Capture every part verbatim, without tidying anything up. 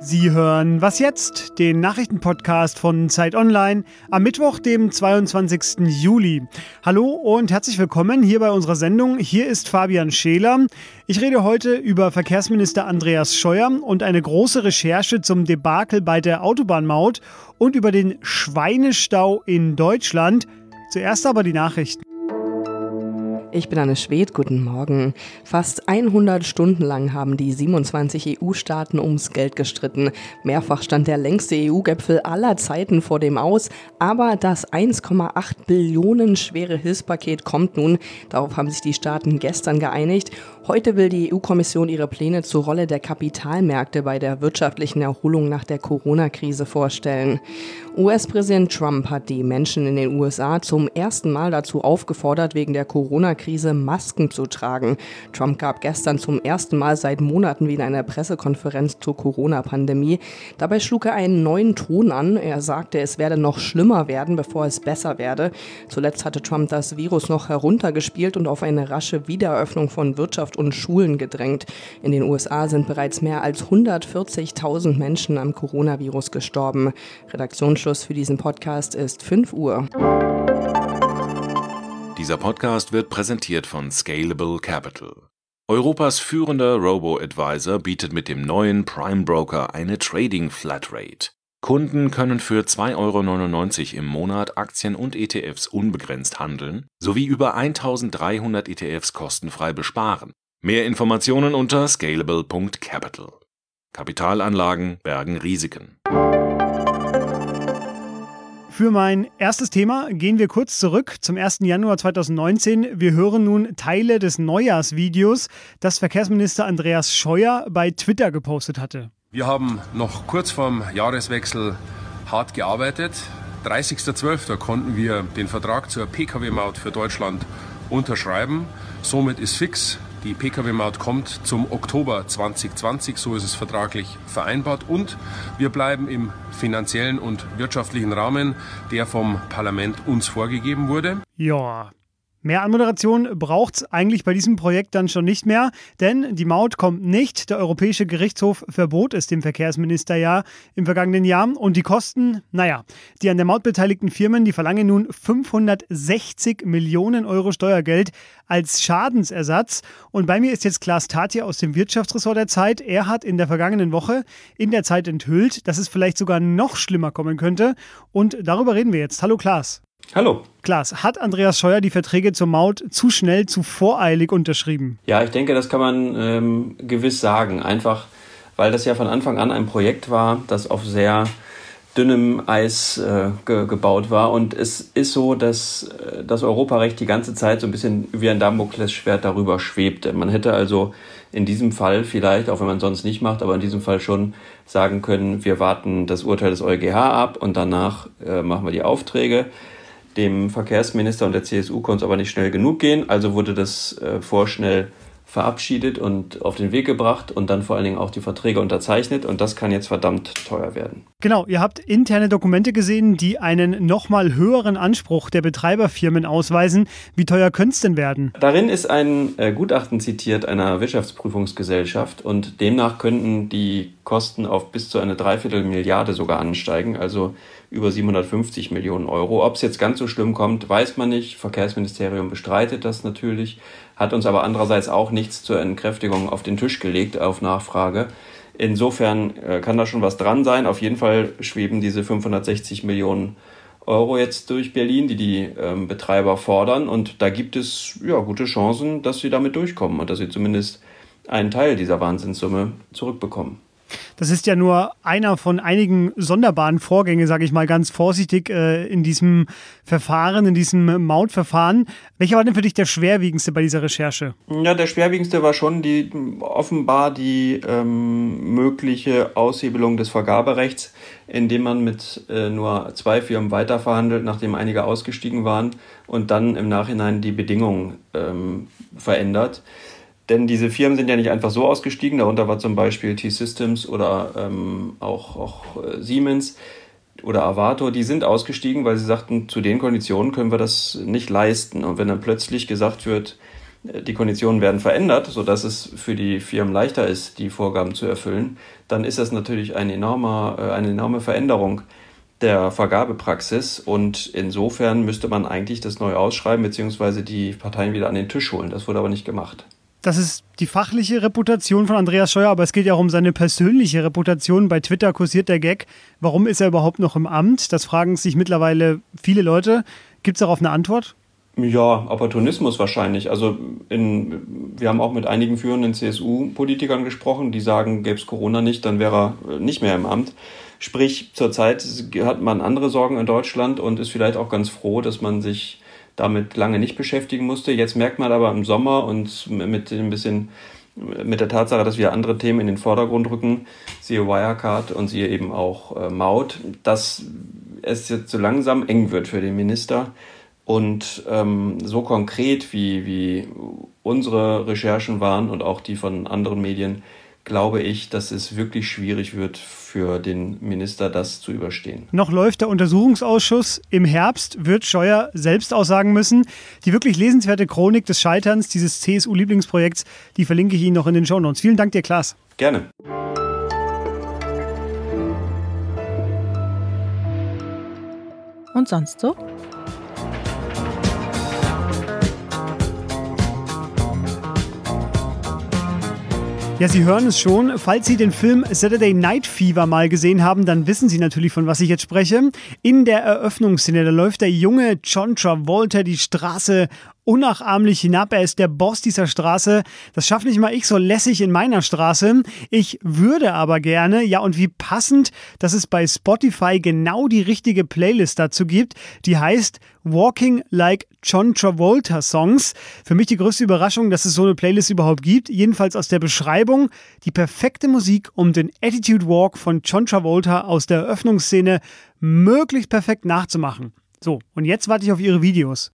Sie hören Was jetzt? Den Nachrichtenpodcast von Zeit Online am Mittwoch, dem zweiundzwanzigsten Juli. Hallo und herzlich willkommen hier bei unserer Sendung. Hier ist Fabian Scheler. Ich rede heute über Verkehrsminister Andreas Scheuer und eine große Recherche zum Debakel bei der Autobahnmaut und über den Schweinestau in Deutschland. Zuerst aber die Nachrichten. Ich bin Anne Schwedt, guten Morgen. Fast hundert Stunden lang haben die siebenundzwanzig E U-Staaten ums Geld gestritten. Mehrfach stand der längste E U-Gipfel aller Zeiten vor dem Aus. Aber das eins Komma acht Billionen schwere Hilfspaket kommt nun. Darauf haben sich die Staaten gestern geeinigt. Heute will die E U-Kommission ihre Pläne zur Rolle der Kapitalmärkte bei der wirtschaftlichen Erholung nach der Corona-Krise vorstellen. U S-Präsident Trump hat die Menschen in den U S A zum ersten Mal dazu aufgefordert, wegen der Corona-Krise Masken zu tragen. Trump gab gestern zum ersten Mal seit Monaten wieder eine Pressekonferenz zur Corona-Pandemie. Dabei schlug er einen neuen Ton an. Er sagte, es werde noch schlimmer werden, bevor es besser werde. Zuletzt hatte Trump das Virus noch heruntergespielt und auf eine rasche Wiedereröffnung von Wirtschaft und Schulen gedrängt. In den U S A sind bereits mehr als hundertvierzigtausend Menschen am Coronavirus gestorben. Redaktionsschluss für diesen Podcast ist fünf Uhr. Dieser Podcast wird präsentiert von Scalable Capital. Europas führender Robo-Advisor bietet mit dem neuen Prime Broker eine Trading Flatrate. Kunden können für zwei Euro neunundneunzig im Monat Aktien und E T Fs unbegrenzt handeln, sowie über eintausenddreihundert E T Fs kostenfrei besparen. Mehr Informationen unter scalable Punkt capital. Kapitalanlagen bergen Risiken. Für mein erstes Thema gehen wir kurz zurück zum ersten Januar zweitausendneunzehn. Wir hören nun Teile des Neujahrsvideos, das Verkehrsminister Andreas Scheuer bei Twitter gepostet hatte. Wir haben noch kurz vorm Jahreswechsel hart gearbeitet. dreißigster zwölfter konnten wir den Vertrag zur P K W-Maut für Deutschland unterschreiben. Somit ist fix, die P K W-Maut kommt zum Oktober zweitausendzwanzig, so ist es vertraglich vereinbart. Und wir bleiben im finanziellen und wirtschaftlichen Rahmen, der vom Parlament uns vorgegeben wurde. Ja. Mehr Anmoderation braucht es eigentlich bei diesem Projekt dann schon nicht mehr, denn die Maut kommt nicht. Der Europäische Gerichtshof verbot es dem Verkehrsminister ja im vergangenen Jahr. Und die Kosten, naja, die an der Maut beteiligten Firmen, die verlangen nun fünfhundertsechzig Millionen Euro Steuergeld als Schadensersatz. Und bei mir ist jetzt Klaas Tatje aus dem Wirtschaftsressort der Zeit. Er hat in der vergangenen Woche in der Zeit enthüllt, dass es vielleicht sogar noch schlimmer kommen könnte. Und darüber reden wir jetzt. Hallo Klaas. Hallo. Klaas, hat Andreas Scheuer die Verträge zur Maut zu schnell, zu voreilig unterschrieben? Ja, ich denke, das kann man ähm, gewiss sagen. Einfach, weil das ja von Anfang an ein Projekt war, das auf sehr dünnem Eis äh, ge- gebaut war. Und es ist so, dass äh, das Europarecht die ganze Zeit so ein bisschen wie ein Damoklesschwert darüber schwebte. Man hätte also in diesem Fall vielleicht, auch wenn man es sonst nicht macht, aber in diesem Fall schon sagen können, wir warten das Urteil des EuGH ab und danach äh, machen wir die Aufträge. Dem Verkehrsminister und der C S U konnte es aber nicht schnell genug gehen, also wurde das äh, vorschnell verabschiedet und auf den Weg gebracht und dann vor allen Dingen auch die Verträge unterzeichnet und das kann jetzt verdammt teuer werden. Genau, ihr habt interne Dokumente gesehen, die einen nochmal höheren Anspruch der Betreiberfirmen ausweisen. Wie teuer könnte es denn werden? Darin ist ein äh, Gutachten zitiert einer Wirtschaftsprüfungsgesellschaft und demnach könnten die Kosten auf bis zu eine Dreiviertelmilliarde sogar ansteigen, also über siebenhundertfünfzig Millionen Euro. Ob es jetzt ganz so schlimm kommt, weiß man nicht. Verkehrsministerium bestreitet das natürlich, hat uns aber andererseits auch nichts zur Entkräftigung auf den Tisch gelegt, auf Nachfrage. Insofern äh, kann da schon was dran sein. Auf jeden Fall schweben diese fünfhundertsechzig Millionen Euro jetzt durch Berlin, die die ähm, Betreiber fordern. Und da gibt es ja gute Chancen, dass sie damit durchkommen und dass sie zumindest einen Teil dieser Wahnsinnssumme zurückbekommen. Das ist ja nur einer von einigen sonderbaren Vorgängen, sage ich mal ganz vorsichtig, äh, in diesem Verfahren, in diesem Mautverfahren. Welcher war denn für dich der schwerwiegendste bei dieser Recherche? Ja, der schwerwiegendste war schon die offenbar die ähm, mögliche Aushebelung des Vergaberechts, indem man mit äh, nur zwei Firmen weiterverhandelt, nachdem einige ausgestiegen waren und dann im Nachhinein die Bedingungen ähm, verändert. Denn diese Firmen sind ja nicht einfach so ausgestiegen, darunter war zum Beispiel T-Systems oder ähm, auch, auch äh, Siemens oder Avato, die sind ausgestiegen, weil sie sagten, zu den Konditionen können wir das nicht leisten. Und wenn dann plötzlich gesagt wird, die Konditionen werden verändert, sodass es für die Firmen leichter ist, die Vorgaben zu erfüllen, dann ist das natürlich eine enorme, eine enorme Veränderung der Vergabepraxis und insofern müsste man eigentlich das neu ausschreiben bzw. die Parteien wieder an den Tisch holen. Das wurde aber nicht gemacht. Das ist die fachliche Reputation von Andreas Scheuer, aber es geht ja auch um seine persönliche Reputation. Bei Twitter kursiert der Gag, warum ist er überhaupt noch im Amt? Das fragen sich mittlerweile viele Leute. Gibt es darauf eine Antwort? Ja, Opportunismus wahrscheinlich. Also in, wir haben auch mit einigen führenden C S U-Politikern gesprochen, die sagen, gäbe es Corona nicht, dann wäre er nicht mehr im Amt. Sprich, zurzeit hat man andere Sorgen in Deutschland und ist vielleicht auch ganz froh, dass man sich damit lange nicht beschäftigen musste. Jetzt merkt man aber im Sommer und mit ein bisschen mit der Tatsache, dass wir andere Themen in den Vordergrund rücken, siehe Wirecard und siehe eben auch äh, Maut, dass es jetzt so langsam eng wird für den Minister. Und ähm, so konkret wie, wie unsere Recherchen waren und auch die von anderen Medien, glaube ich, dass es wirklich schwierig wird für den Minister, das zu überstehen. Noch läuft der Untersuchungsausschuss. Im Herbst wird Scheuer selbst aussagen müssen. Die wirklich lesenswerte Chronik des Scheiterns dieses C S U-Lieblingsprojekts, die verlinke ich Ihnen noch in den Shownotes. Vielen Dank dir, Klaas. Gerne. Und sonst so? Ja, Sie hören es schon. Falls Sie den Film Saturday Night Fever mal gesehen haben, dann wissen Sie natürlich, von was ich jetzt spreche. In der Eröffnungsszene, da läuft der junge John Travolta die Straße unnachahmlich hinab. Er ist der Boss dieser Straße. Das schafft nicht mal ich so lässig in meiner Straße. Ich würde aber gerne, ja, und wie passend, dass es bei Spotify genau die richtige Playlist dazu gibt. Die heißt Walking Like John Travolta Songs. Für mich die größte Überraschung, dass es so eine Playlist überhaupt gibt. Jedenfalls aus der Beschreibung die perfekte Musik, um den Attitude Walk von John Travolta aus der Eröffnungsszene möglichst perfekt nachzumachen. So, und jetzt warte ich auf Ihre Videos.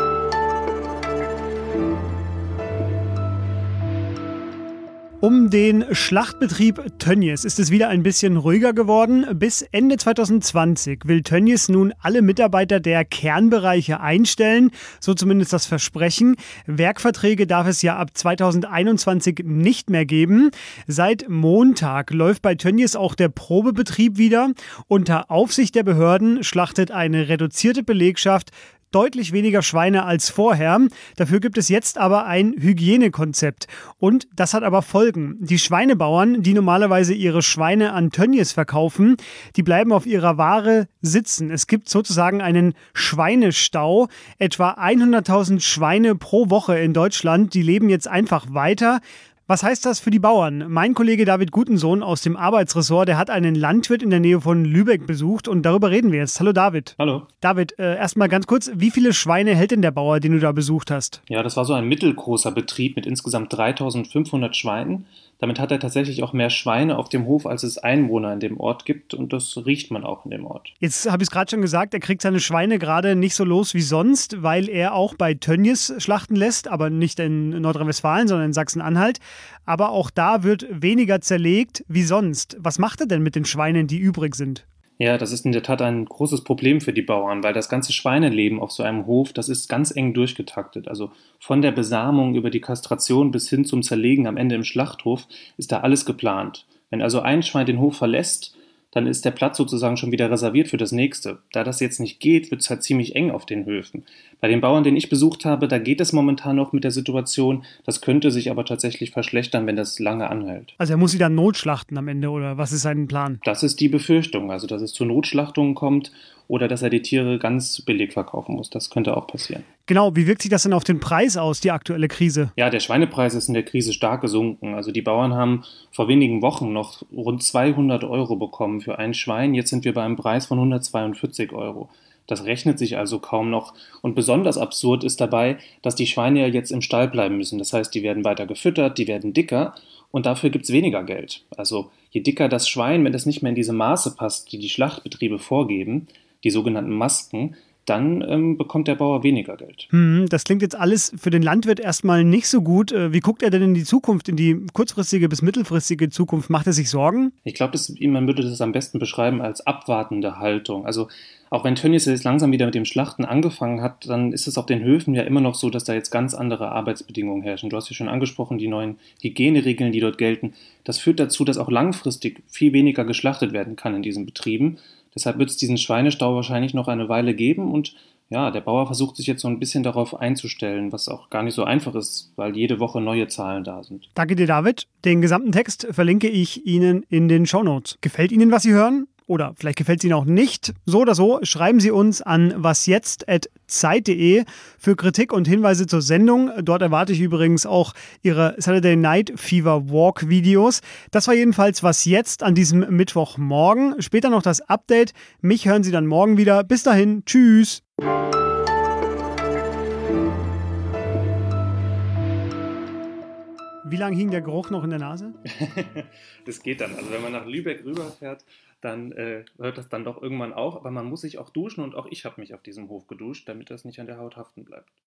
Um den Schlachtbetrieb Tönnies ist es wieder ein bisschen ruhiger geworden. Bis Ende zwanzig zwanzig will Tönnies nun alle Mitarbeiter der Kernbereiche einstellen, so zumindest das Versprechen. Werkverträge darf es ja ab zwanzig einundzwanzig nicht mehr geben. Seit Montag läuft bei Tönnies auch der Probebetrieb wieder. Unter Aufsicht der Behörden schlachtet eine reduzierte Belegschaft deutlich weniger Schweine als vorher. Dafür gibt es jetzt aber ein Hygienekonzept. Und das hat aber Folgen. Die Schweinebauern, die normalerweise ihre Schweine an Tönnies verkaufen, die bleiben auf ihrer Ware sitzen. Es gibt sozusagen einen Schweinestau. Etwa hunderttausend Schweine pro Woche in Deutschland, die leben jetzt einfach weiter. Was heißt das für die Bauern? Mein Kollege David Gutensohn aus dem Arbeitsressort, der hat einen Landwirt in der Nähe von Lübeck besucht und darüber reden wir jetzt. Hallo David. Hallo. David, äh, erstmal ganz kurz, wie viele Schweine hält denn der Bauer, den du da besucht hast? Ja, das war so ein mittelgroßer Betrieb mit insgesamt dreitausendfünfhundert Schweinen. Damit hat er tatsächlich auch mehr Schweine auf dem Hof, als es Einwohner in dem Ort gibt. Und das riecht man auch in dem Ort. Jetzt habe ich es gerade schon gesagt, er kriegt seine Schweine gerade nicht so los wie sonst, weil er auch bei Tönnies schlachten lässt, aber nicht in Nordrhein-Westfalen, sondern in Sachsen-Anhalt. Aber auch da wird weniger zerlegt wie sonst. Was macht er denn mit den Schweinen, die übrig sind? Ja, das ist in der Tat ein großes Problem für die Bauern, weil das ganze Schweineleben auf so einem Hof, das ist ganz eng durchgetaktet. Also von der Besamung über die Kastration bis hin zum Zerlegen am Ende im Schlachthof ist da alles geplant. Wenn also ein Schwein den Hof verlässt, dann ist der Platz sozusagen schon wieder reserviert für das nächste. Da das jetzt nicht geht, wird es halt ziemlich eng auf den Höfen. Bei den Bauern, den ich besucht habe, da geht es momentan noch mit der Situation. Das könnte sich aber tatsächlich verschlechtern, wenn das lange anhält. Also er muss sie dann notschlachten am Ende, oder was ist sein Plan? Das ist die Befürchtung, also dass es zu Notschlachtungen kommt oder dass er die Tiere ganz billig verkaufen muss. Das könnte auch passieren. Genau, wie wirkt sich das denn auf den Preis aus, die aktuelle Krise? Ja, der Schweinepreis ist in der Krise stark gesunken. Also die Bauern haben vor wenigen Wochen noch rund zweihundert Euro bekommen für ein Schwein. Jetzt sind wir bei einem Preis von hundertzweiundvierzig Euro. Das rechnet sich also kaum noch. Und besonders absurd ist dabei, dass die Schweine ja jetzt im Stall bleiben müssen. Das heißt, die werden weiter gefüttert, die werden dicker und dafür gibt es weniger Geld. Also je dicker das Schwein, wenn es nicht mehr in diese Maße passt, die die Schlachtbetriebe vorgeben, die sogenannten Masken, dann ähm, bekommt der Bauer weniger Geld. Hm, das klingt jetzt alles für den Landwirt erstmal nicht so gut. Wie guckt er denn in die Zukunft, in die kurzfristige bis mittelfristige Zukunft? Macht er sich Sorgen? Ich glaube, man würde das am besten beschreiben als abwartende Haltung. Also auch wenn Tönnies jetzt langsam wieder mit dem Schlachten angefangen hat, dann ist es auf den Höfen ja immer noch so, dass da jetzt ganz andere Arbeitsbedingungen herrschen. Du hast ja schon angesprochen, die neuen Hygieneregeln, die dort gelten. Das führt dazu, dass auch langfristig viel weniger geschlachtet werden kann in diesen Betrieben. Deshalb wird es diesen Schweinestau wahrscheinlich noch eine Weile geben und ja, der Bauer versucht sich jetzt so ein bisschen darauf einzustellen, was auch gar nicht so einfach ist, weil jede Woche neue Zahlen da sind. Danke dir, David. Den gesamten Text verlinke ich Ihnen in den Shownotes. Gefällt Ihnen, was Sie hören? Oder vielleicht gefällt es Ihnen auch nicht. So oder so, schreiben Sie uns an wasjetzt at zeit punkt de für Kritik und Hinweise zur Sendung. Dort erwarte ich übrigens auch Ihre Saturday Night Fever Walk Videos. Das war jedenfalls Was Jetzt an diesem Mittwochmorgen. Später noch das Update. Mich hören Sie dann morgen wieder. Bis dahin, tschüss. Wie lange hing der Geruch noch in der Nase? Das geht dann. Also wenn man nach Lübeck rüberfährt, dann äh, hört das dann doch irgendwann auf. Aber man muss sich auch duschen und auch ich habe mich auf diesem Hof geduscht, damit das nicht an der Haut haften bleibt.